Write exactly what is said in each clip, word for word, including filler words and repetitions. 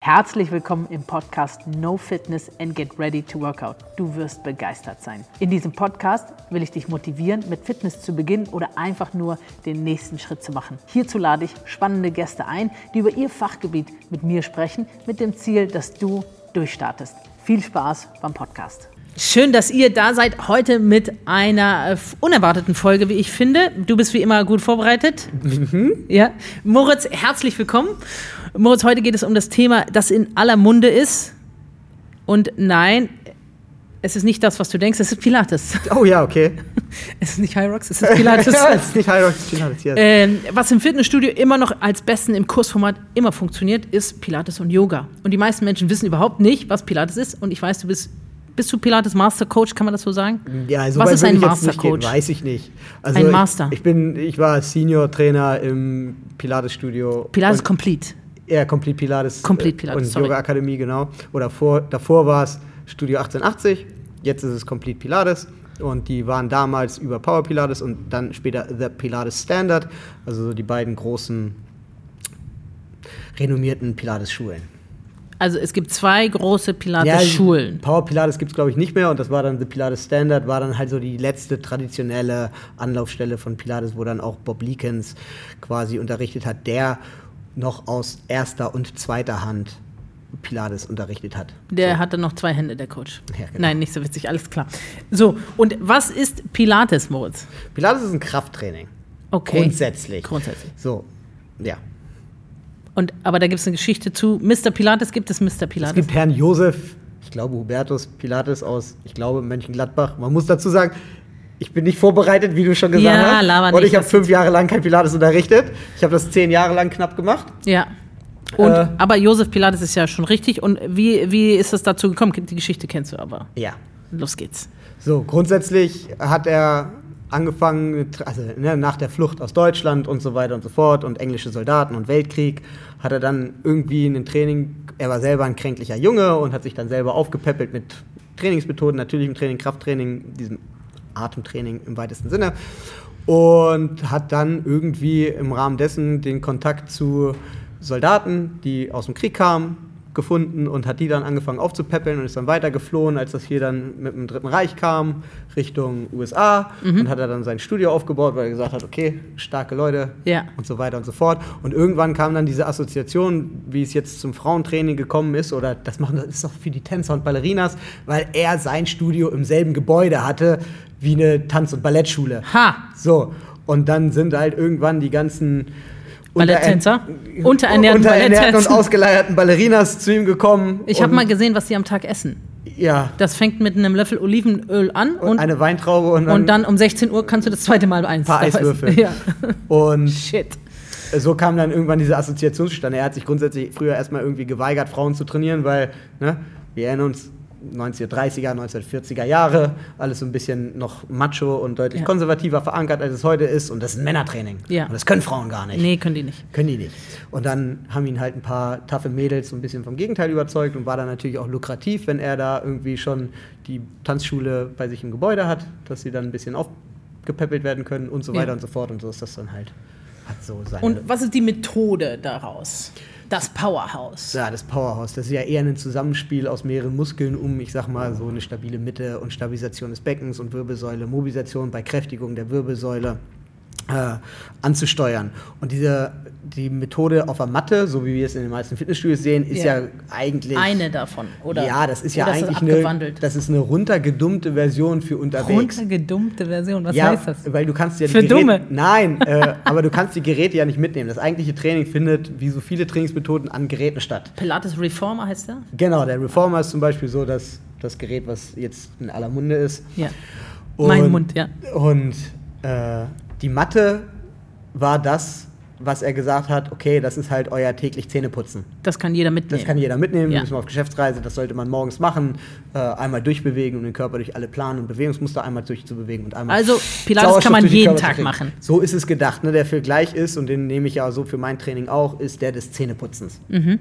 Herzlich willkommen im Podcast No Fitness and Get Ready to Workout. Du wirst begeistert sein. In diesem Podcast will ich dich motivieren, mit Fitness zu beginnen oder einfach nur den nächsten Schritt zu machen. Hierzu lade ich spannende Gäste ein, die über ihr Fachgebiet mit mir sprechen, mit dem Ziel, dass du durchstartest. Viel Spaß beim Podcast. Schön, dass ihr da seid heute mit einer äh, unerwarteten Folge, wie ich finde. Du bist wie immer gut vorbereitet. Mhm. Ja. Moritz, herzlich willkommen. Moritz, heute geht es um das Thema, das in aller Munde ist. Und nein, es ist nicht das, was du denkst, es ist Pilates. Oh ja, okay. Es ist nicht High Rocks, es ist Pilates. Ja, es ist nicht High Rocks, es ist Pilates, yes. ähm, Was im Fitnessstudio immer noch als Besten im Kursformat immer funktioniert, ist Pilates und Yoga. Und die meisten Menschen wissen überhaupt nicht, was Pilates ist. Und ich weiß, du bist... Bist du Pilates Master Coach, kann man das so sagen? Ja, so was weit ist ein ich Master jetzt nicht Coach? Gehen, weiß ich nicht. Also ein Master. Ich, ich, bin, ich war Senior Trainer im Pilates Studio. Pilates Complete. Ja, Complete Pilates. Complete Pilates, und sorry. Yoga Akademie, genau. Oder vor, davor war es Studio achtzehnhundert achtzig, jetzt ist es Complete Pilates. Und die waren damals über Power Pilates und dann später The Pilates Standard. Also so die beiden großen renommierten Pilates-Schulen. Also es gibt zwei große Pilates-Schulen. Ja, Power Pilates gibt es, glaube ich, nicht mehr. Und das war dann The Pilates Standard, war dann halt so die letzte traditionelle Anlaufstelle von Pilates, wo dann auch Bob Leekens quasi unterrichtet hat, der noch aus erster und zweiter Hand Pilates unterrichtet hat. Der so. hatte noch zwei Hände, der Coach. Ja, genau. Nein, nicht so witzig, alles klar. So, und was ist Pilates, Moritz? Pilates ist ein Krafttraining. Okay. Grundsätzlich. Grundsätzlich. So, ja. Und, aber da gibt es eine Geschichte zu. Mister Pilates, gibt es Mister Pilates? Es gibt Herrn Josef, ich glaube Hubertus Pilates aus, ich glaube Mönchengladbach. Man muss dazu sagen, ich bin nicht vorbereitet, wie du schon gesagt ja, hast. Laber Und nicht, ich habe fünf Jahre lang kein Pilates unterrichtet. Ich habe das zehn Jahre lang knapp gemacht. Ja. Und, äh, aber Josef Pilates ist ja schon richtig. Und wie, wie ist es dazu gekommen? Die Geschichte kennst du aber. Ja. Los geht's. So, grundsätzlich hat er angefangen, also ne, nach der Flucht aus Deutschland und so weiter und so fort und englische Soldaten und Weltkrieg, hat er dann irgendwie ein Training, er war selber ein kränklicher Junge und hat sich dann selber aufgepäppelt mit Trainingsmethoden, natürlichem Training, Krafttraining, diesem Atemtraining im weitesten Sinne und hat dann irgendwie im Rahmen dessen den Kontakt zu Soldaten, die aus dem Krieg kamen, gefunden und hat die dann angefangen aufzupäppeln und ist dann weitergeflohen, als das hier dann mit dem Dritten Reich kam, Richtung U S A mhm. und hat er dann sein Studio aufgebaut, weil er gesagt hat, okay, starke Leute ja. und so weiter und so fort. Und irgendwann kam dann diese Assoziation, wie es jetzt zum Frauentraining gekommen ist, oder das machen das ist doch für die Tänzer und Ballerinas, weil er sein Studio im selben Gebäude hatte wie eine Tanz- und Ballettschule. Ha! So, und dann sind halt irgendwann die ganzen Balletttänzer? Unterernährten, Unterernährten und ausgeleierten Ballerinas zu ihm gekommen. Ich habe mal gesehen, was die am Tag essen. Ja. Das fängt mit einem Löffel Olivenöl an. Und, und eine Weintraube. Und dann, und dann um sechzehn Uhr kannst du das zweite Mal eins. Ein paar Eiswürfel. Ja. Und Shit. So kam dann irgendwann diese Assoziation zustande. Er hat sich grundsätzlich früher erstmal irgendwie geweigert, Frauen zu trainieren, weil, ne, wir erinnern uns, neunzehnhundertdreißiger, neunzehnhundertvierziger Jahre, alles so ein bisschen noch macho und deutlich ja. konservativer verankert, als es heute ist. Und das ist ein Männertraining. Ja. Und das können Frauen gar nicht. Nee, können die nicht. Können die nicht. Und dann haben ihn halt ein paar taffe Mädels so ein bisschen vom Gegenteil überzeugt und war dann natürlich auch lukrativ, wenn er da irgendwie schon die Tanzschule bei sich im Gebäude hat, dass sie dann ein bisschen aufgepäppelt werden können und so weiter ja. und so fort. Und so ist das dann halt. Hat so seine und was ist die Methode daraus? Das Powerhouse. Ja, das Powerhouse. Das ist ja eher ein Zusammenspiel aus mehreren Muskeln, um, ich sag mal, so eine stabile Mitte und Stabilisation des Beckens und Wirbelsäule, Mobilisation bei Kräftigung der Wirbelsäule äh, anzusteuern. Und diese, die Methode auf der Matte, so wie wir es in den meisten Fitnessstudios sehen, ist ja, ja eigentlich... Eine davon, oder? Ja, das ist ja oder eigentlich ist eine, das ist eine runtergedummte Version für unterwegs. Runtergedummte Version, was ja, heißt das? Weil du kannst ja die für Geräte, Dumme? Nein, äh, aber du kannst die Geräte ja nicht mitnehmen. Das eigentliche Training findet, wie so viele Trainingsmethoden, an Geräten statt. Pilates Reformer heißt der? Genau, der Reformer ist zum Beispiel so das, das Gerät, was jetzt in aller Munde ist. Ja, und, mein Mund, ja. Und äh, die Matte war das, was er gesagt hat, okay, das ist halt euer täglich Zähneputzen. Das kann jeder mitnehmen. Das kann jeder mitnehmen, ja. müssen wir auf Geschäftsreise, das sollte man morgens machen, äh, einmal durchbewegen, um den Körper durch alle Plan- und Bewegungsmuster einmal durchzubewegen und einmal Also Pilates kann man jeden Tag machen. So ist es gedacht, ne? Der Vergleich ist, und den nehme ich ja so für mein Training auch, ist der des Zähneputzens. Mhm.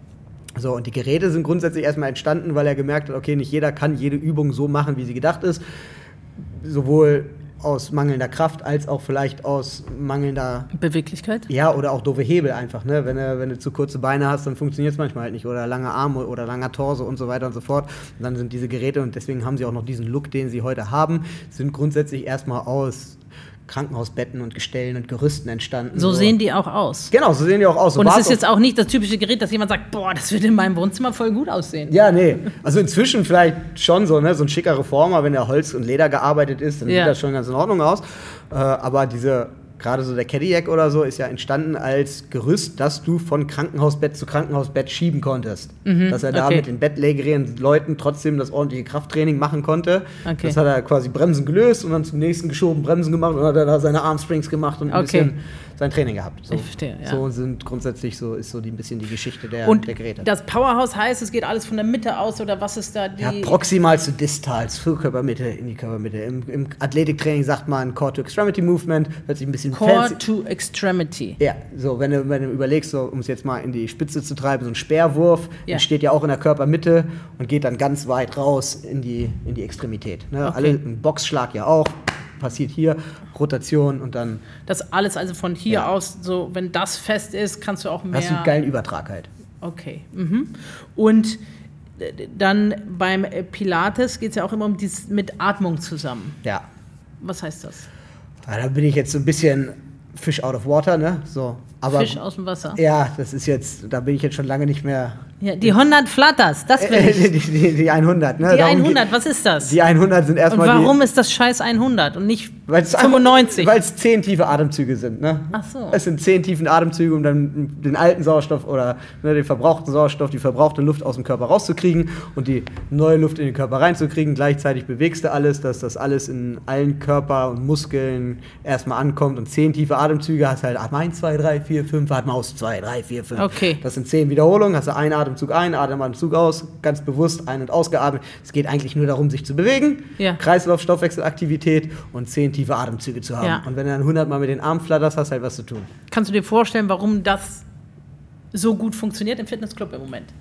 So, und die Geräte sind grundsätzlich erstmal entstanden, weil er gemerkt hat, okay, nicht jeder kann jede Übung so machen, wie sie gedacht ist. Sowohl aus mangelnder Kraft als auch vielleicht aus mangelnder Beweglichkeit? Ja, oder auch doofe Hebel einfach. Ne? Wenn, du, wenn du zu kurze Beine hast, dann funktioniert es manchmal halt nicht. Oder lange Arme oder langer Torso und so weiter und so fort. Und dann sind diese Geräte, und deswegen haben sie auch noch diesen Look, den sie heute haben, sind grundsätzlich erstmal aus Krankenhausbetten und Gestellen und Gerüsten entstanden. So, so sehen die auch aus. Genau, so sehen die auch aus. So und es ist jetzt auch nicht das typische Gerät, dass jemand sagt, boah, das wird in meinem Wohnzimmer voll gut aussehen. Ja, nee. Also inzwischen vielleicht schon so, ne, so ein schicker Reformer, wenn der Holz und Leder gearbeitet ist, dann ja. sieht das schon ganz in Ordnung aus. Äh, aber diese, gerade so der Cadillac oder so, ist ja entstanden als Gerüst, das du von Krankenhausbett zu Krankenhausbett schieben konntest. Mhm, dass er da okay. mit den bettlägerigen Leuten trotzdem das ordentliche Krafttraining machen konnte. Okay. Das hat er quasi Bremsen gelöst und dann zum nächsten geschoben, Bremsen gemacht und dann hat er da seine Armsprings gemacht und ein okay. bisschen sein Training gehabt. So, ich verstehe, ja. So sind grundsätzlich so, ist so die, ein bisschen die Geschichte der, und der Geräte. Das Powerhouse heißt, es geht alles von der Mitte aus oder was ist da die... Ja, proximal zu distal, zur Körpermitte, in die Körpermitte. Im, im Athletiktraining sagt man Core-to-Extremity-Movement, hört sich ein bisschen fancy. Core-to-Extremity. Ja, so, wenn du, wenn du überlegst, so, um es jetzt mal in die Spitze zu treiben, so ein Speerwurf, ja. entsteht ja auch in der Körpermitte und geht dann ganz weit raus in die, in die Extremität. Ne? Okay. Alle, ein Boxschlag ja auch. Passiert hier, Rotation und dann... Das alles also von hier ja. aus, so wenn das fest ist, kannst du auch mehr... Hast du einen geilen Übertrag halt. Okay. Mhm. Und dann beim Pilates geht es ja auch immer um dieses mit Atmung zusammen. Ja. Was heißt das? Ja, da bin ich jetzt so ein bisschen Fish out of water, ne? So. Aber, Fisch aus dem Wasser. Ja, das ist jetzt, da bin ich jetzt schon lange nicht mehr... Ja, die hundert Flatters, das will ich. die, die, die hundert, ne? Die Darum hundert, was ist das? Die hundert sind erstmal Und warum die, ist das scheiß hundert und nicht weil's fünfundneunzig? Weil es zehn tiefe Atemzüge sind, ne? Ach so. Es sind zehn tiefen Atemzüge, um dann den alten Sauerstoff oder ne, den verbrauchten Sauerstoff, die verbrauchte Luft aus dem Körper rauszukriegen und die neue Luft in den Körper reinzukriegen. Gleichzeitig bewegst du alles, dass das alles in allen Körper und Muskeln erstmal ankommt. Und zehn tiefe Atemzüge hast halt Atmen eins, zwei, drei, vier, fünf, Atmen aus, zwei, drei, vier, fünf. Okay. Das sind zehn Wiederholungen, hast du einen Atemzug ein, Atemzug aus, ganz bewusst ein- und ausgeatmet. Es geht eigentlich nur darum, sich zu bewegen, ja. Kreislauf, Stoffwechselaktivität und zehn tiefe Atemzüge zu haben. Ja. Und wenn du dann hundert Mal mit den Armen flatterst, hast du halt was zu tun. Kannst du dir vorstellen, warum das so gut funktioniert im Fitnessclub im Moment?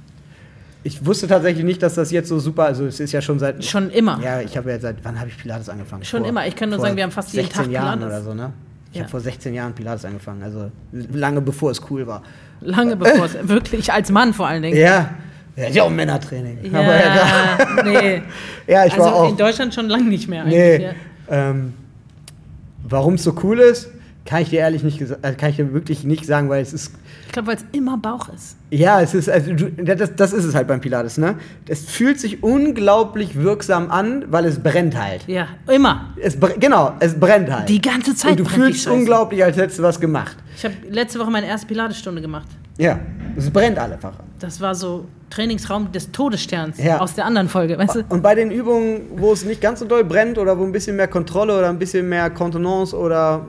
Ich wusste tatsächlich nicht, dass das jetzt so super, also es ist ja schon seit... Schon immer? Ja, ich habe ja seit, wann habe ich Pilates angefangen? Schon vor, immer, ich kann nur sagen, wir haben fast jeden Tag sechzehn Jahren Pilates. oder so, ne? Ich ja. habe vor sechzehn Jahren Pilates angefangen, also lange bevor es cool war. Lange bevor es, wirklich, als Mann vor allen Dingen. Ja. Ja, ist ja auch Training. Ja, aber ja, nee. ja, ich also war auch. In Deutschland schon lange nicht mehr eigentlich. Nee. Ja. Ähm, warum es so cool ist, kann ich dir ehrlich nicht äh, kann ich dir wirklich nicht sagen, weil es ist. Ich glaube, weil es immer Bauch ist. Ja, es ist, also, das, das ist es halt beim Pilates, ne? Es fühlt sich unglaublich wirksam an, weil es brennt halt. Ja, immer. Es, genau, es brennt halt. Die ganze Zeit. Und du fühlst unglaublich, als hättest du was gemacht. Ich habe letzte Woche meine erste Pilatesstunde gemacht. Ja, es brennt einfach. Das war so Trainingsraum des Todessterns ja. aus der anderen Folge, weißt du? Und bei den Übungen, wo es nicht ganz so doll brennt oder wo ein bisschen mehr Kontrolle oder ein bisschen mehr Kontenance oder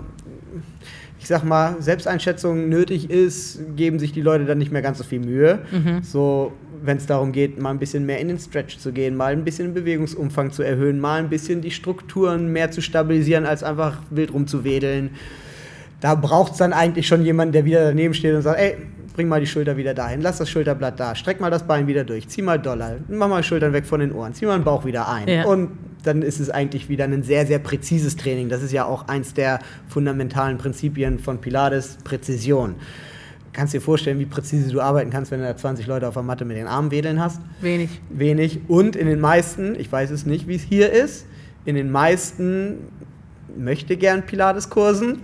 ich sag mal Selbsteinschätzung nötig ist, geben sich die Leute dann nicht mehr ganz so viel Mühe. Mhm. So, wenn es darum geht, mal ein bisschen mehr in den Stretch zu gehen, mal ein bisschen den Bewegungsumfang zu erhöhen, mal ein bisschen die Strukturen mehr zu stabilisieren, als einfach wild rumzuwedeln. Da braucht es dann eigentlich schon jemanden, der wieder daneben steht und sagt, ey, bring mal die Schulter wieder dahin, lass das Schulterblatt da, streck mal das Bein wieder durch, zieh mal doller, mach mal Schultern weg von den Ohren, zieh mal den Bauch wieder ein. Ja. Und dann ist es eigentlich wieder ein sehr, sehr präzises Training. Das ist ja auch eins der fundamentalen Prinzipien von Pilates, Präzision. Kannst dir vorstellen, wie präzise du arbeiten kannst, wenn du da zwanzig Leute auf der Matte mit den Armen wedeln hast? Wenig. Wenig. Und in den meisten, ich weiß es nicht, wie es hier ist, in den meisten möchte gern Pilates-Kursen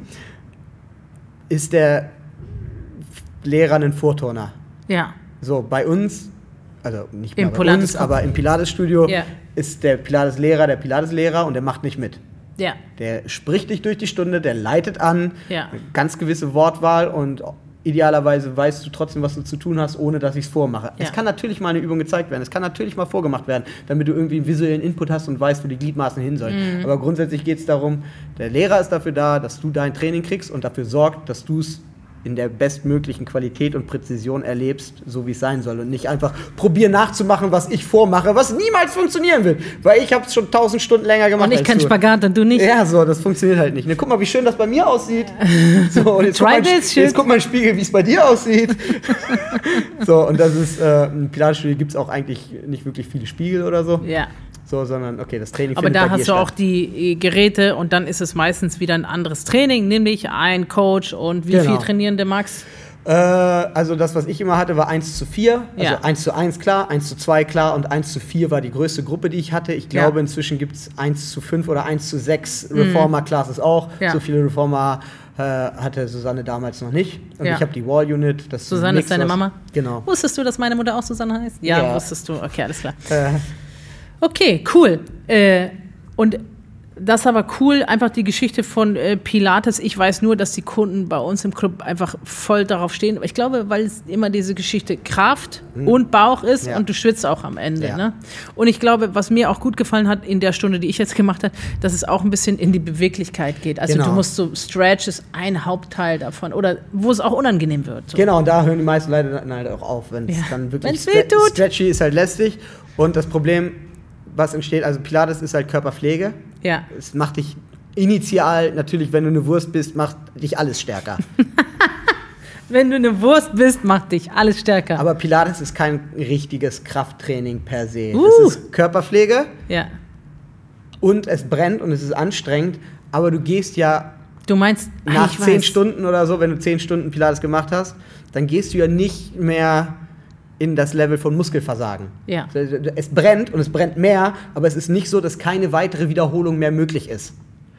ist der Lehrer ein Vorturner. Ja. So, bei uns, also nicht Im bei uns, aber im Pilates-Studio ja. ist der Pilates-Lehrer der Pilates-Lehrer und der macht nicht mit. Ja. Der spricht dich durch die Stunde, der leitet an, ja. eine ganz gewisse Wortwahl und idealerweise weißt du trotzdem, was du zu tun hast, ohne dass ich es vormache. Ja. Es kann natürlich mal eine Übung gezeigt werden, es kann natürlich mal vorgemacht werden, damit du irgendwie einen visuellen Input hast und weißt, wo die Gliedmaßen hin sollen. Mhm. Aber grundsätzlich geht es darum, der Lehrer ist dafür da, dass du dein Training kriegst und dafür sorgt, dass du es in der bestmöglichen Qualität und Präzision erlebst, so wie es sein soll. Und nicht einfach probieren nachzumachen, was ich vormache, was niemals funktionieren wird. Weil ich habe es schon tausend Stunden länger gemacht. Und ich kann Spagat und du nicht. Ja, so, das funktioniert halt nicht. Ne, guck mal, wie schön das bei mir aussieht. So, und jetzt, Try guck mal, this jetzt guck mal im Spiegel, wie es bei dir aussieht. So, und das ist, äh, im Pilates-Studio gibt es auch eigentlich nicht wirklich viele Spiegel oder so. Ja. so, sondern okay, das Training Aber findet da bei dir hast du statt. auch die Geräte und dann ist es meistens wieder ein anderes Training, nämlich ein Coach und wie Genau. viel trainieren der Max? Äh, also das, was ich immer hatte, war eins zu vier. Also Ja. eins zu eins klar, eins zu zwei klar und eins zu vier war die größte Gruppe, die ich hatte. Ich glaube, Ja. inzwischen gibt es eins zu fünf oder eins zu sechs Reformer-Classes auch. Ja. So viele Reformer äh, hatte Susanne damals noch nicht. Und Ja. ich habe die Wall-Unit. Das Susanne nix, ist deine was- Mama? Genau. Wusstest du, dass meine Mutter auch Susanne heißt? Ja, Ja. wusstest du. Okay, alles klar. Äh, Okay, cool. Äh, und das ist aber cool, einfach die Geschichte von äh, Pilates. Ich weiß nur, dass die Kunden bei uns im Club einfach voll darauf stehen. Aber ich glaube, weil es immer diese Geschichte Kraft und Bauch ist Ja. und du schwitzt auch am Ende. Ja. Ne? Und ich glaube, was mir auch gut gefallen hat in der Stunde, die ich jetzt gemacht habe, dass es auch ein bisschen in die Beweglichkeit geht. Also Genau. du musst so, Stretch ist ein Hauptteil davon. Oder wo es auch unangenehm wird. So. Genau, und da hören die meisten Leute dann halt auch auf, wenn es Ja. dann wirklich Wenn's weh tut. stretchy ist, halt lästig. Und das Problem, was entsteht, also Pilates ist halt Körperpflege. Ja. Es macht dich initial, natürlich, wenn du eine Wurst bist, macht dich alles stärker. Wenn du eine Wurst bist, macht dich alles stärker. Aber Pilates ist kein richtiges Krafttraining per se. Uh. Es ist Körperpflege ja. und es brennt und es ist anstrengend, aber du gehst ja Du meinst, ah, nach ich zehn weiß. Stunden oder so, wenn du zehn Stunden Pilates gemacht hast, dann gehst du ja nicht mehr in das Level von Muskelversagen. Ja. Es brennt und es brennt mehr, aber es ist nicht so, dass keine weitere Wiederholung mehr möglich ist.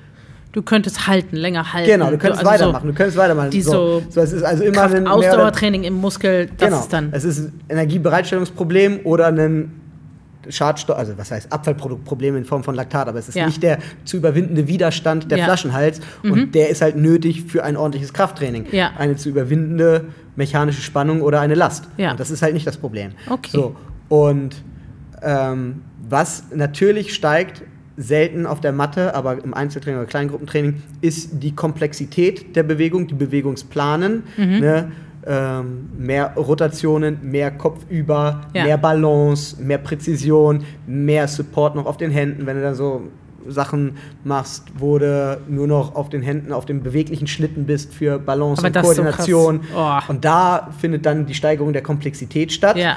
Du könntest halten, länger halten. Genau, du könntest also weitermachen, du könntest weitermachen. die so so, es ist also immer ein mehr oder- Ausdauertraining im Muskel, das Genau, ist dann. es ist ein Energiebereitstellungsproblem oder ein Schadstoff, also was heißt Abfallproduktproblem in Form von Laktat, aber es ist Ja. nicht der zu überwindende Widerstand der Ja. Flaschenhals und der ist halt nötig für ein ordentliches Krafttraining. Ja. Eine zu überwindende mechanische Spannung oder eine Last. Ja. Und das ist halt nicht das Problem. Okay. So, und ähm, was natürlich steigt, selten auf der Matte, aber im Einzeltraining oder Kleingruppentraining, ist die Komplexität der Bewegung, die Bewegungsplanen. Mhm. Ne? Ähm, mehr Rotationen, mehr Kopfüber, Ja. mehr Balance, mehr Präzision, mehr Support noch auf den Händen. Wenn du da so Sachen machst, wo du nur noch auf den Händen, auf dem beweglichen Schlitten bist für Balance Aber und das ist so Koordination. krass. Oh. Und da findet dann die Steigerung der Komplexität statt. Ja.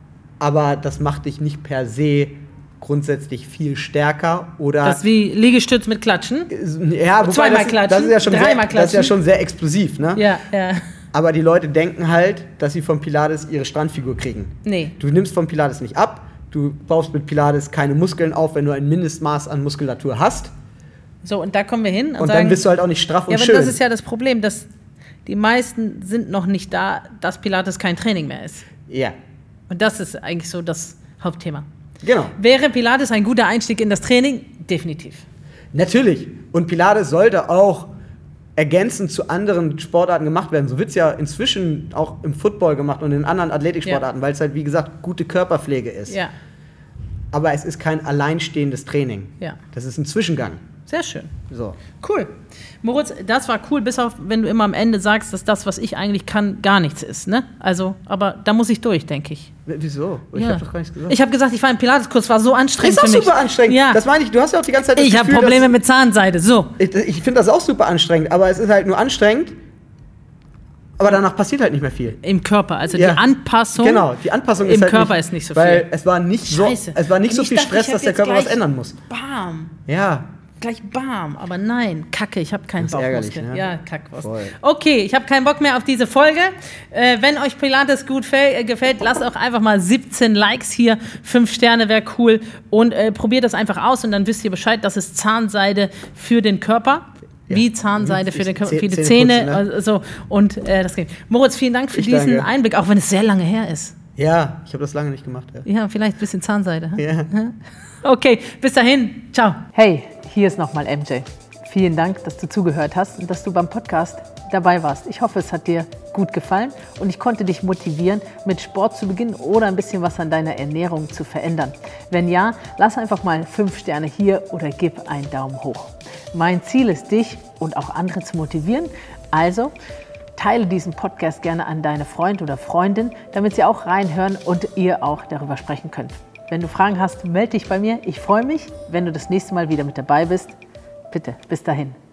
Aber das macht dich nicht per se grundsätzlich viel stärker oder Das ist wie Liegestütz mit Klatschen. ja, wobei Zweimal das, klatschen, das ist ja schon dreimal sehr, das ist ja klatschen. schon sehr explosiv, ne? Ja, ja. Aber die Leute denken halt, dass sie vom Pilates ihre Strandfigur kriegen. Nee. Du nimmst vom Pilates nicht ab, du baust mit Pilates keine Muskeln auf, wenn du ein Mindestmaß an Muskulatur hast. So, und da kommen wir hin und, Und sagen, dann bist du halt auch nicht straff und ja, aber schön. das ist ja das Problem, dass die meisten sind noch nicht da, dass Pilates kein Training mehr ist. ja, Und das ist eigentlich so das Hauptthema. genau. Wäre Pilates ein guter Einstieg in das Training? Definitiv. Natürlich. Und Pilates sollte auch ergänzend zu anderen Sportarten gemacht werden. So wird es ja inzwischen auch im Football gemacht und in anderen Athletiksportarten, Ja. weil es halt, wie gesagt, gute Körperpflege ist. Ja, Aber es ist kein alleinstehendes Training. ja. Das ist ein Zwischengang. Sehr schön. So. Cool. Moritz, das war cool, bis auf, wenn du immer am Ende sagst, dass das, was ich eigentlich kann, gar nichts ist. Ne? Also, aber da muss ich durch, denke ich. W- Wieso? Ich Ja. habe doch gar nichts gesagt. Ich habe gesagt, ich war im Pilateskurs, war so anstrengend ist auch für mich. super anstrengend. Ja. Das meine ich, du hast ja auch die ganze Zeit das Ich habe Gefühl, Probleme dass, mit Zahnseide. So. Ich, ich finde das auch super anstrengend, aber es ist halt nur anstrengend. Aber danach passiert halt nicht mehr viel. Im Körper, also Ja. die Anpassung. Genau, die Anpassung im ist halt Körper nicht, ist nicht so weil viel. es war nicht so, Scheiße. es war nicht Und so ich viel dachte, Stress, ich hab dass der jetzt Körper was gleich ändern muss. Bam. Ja, Gleich bam. Aber nein, Kacke, ich habe keinen Das ist ärgerlich, Bauchmuskel. ne? Ja, Kackwurst. Voll. Okay, ich habe keinen Bock mehr auf diese Folge. Äh, wenn euch Pilates gut fe- äh, gefällt, lasst auch einfach mal siebzehn Likes hier. Fünf Sterne wäre cool. Und äh, probiert das einfach aus und dann wisst ihr Bescheid, das ist Zahnseide für den Körper. Ja. Wie Zahnseide für, den Körper, für die Zähne Zähne. putzen, ne? Also, und äh, das geht. Moritz, vielen Dank für Ich diesen danke. Einblick, auch wenn es sehr lange her ist. ja, ich habe das lange nicht gemacht. Ja. Ja, vielleicht ein bisschen Zahnseide. hä? Ja. Okay, bis dahin. Ciao. Hey, hier ist nochmal M J. Vielen Dank, dass du zugehört hast und dass du beim Podcast dabei warst. Ich hoffe, es hat dir gut gefallen und ich konnte dich motivieren, mit Sport zu beginnen oder ein bisschen was an deiner Ernährung zu verändern. Wenn ja, lass einfach mal fünf Sterne hier oder gib einen Daumen hoch. Mein Ziel ist, dich und auch andere zu motivieren. Also teile diesen Podcast gerne an deine Freund oder Freundin, damit sie auch reinhören und ihr auch darüber sprechen könnt. Wenn du Fragen hast, melde dich bei mir. Ich freue mich, wenn du das nächste Mal wieder mit dabei bist. Bitte, bis dahin.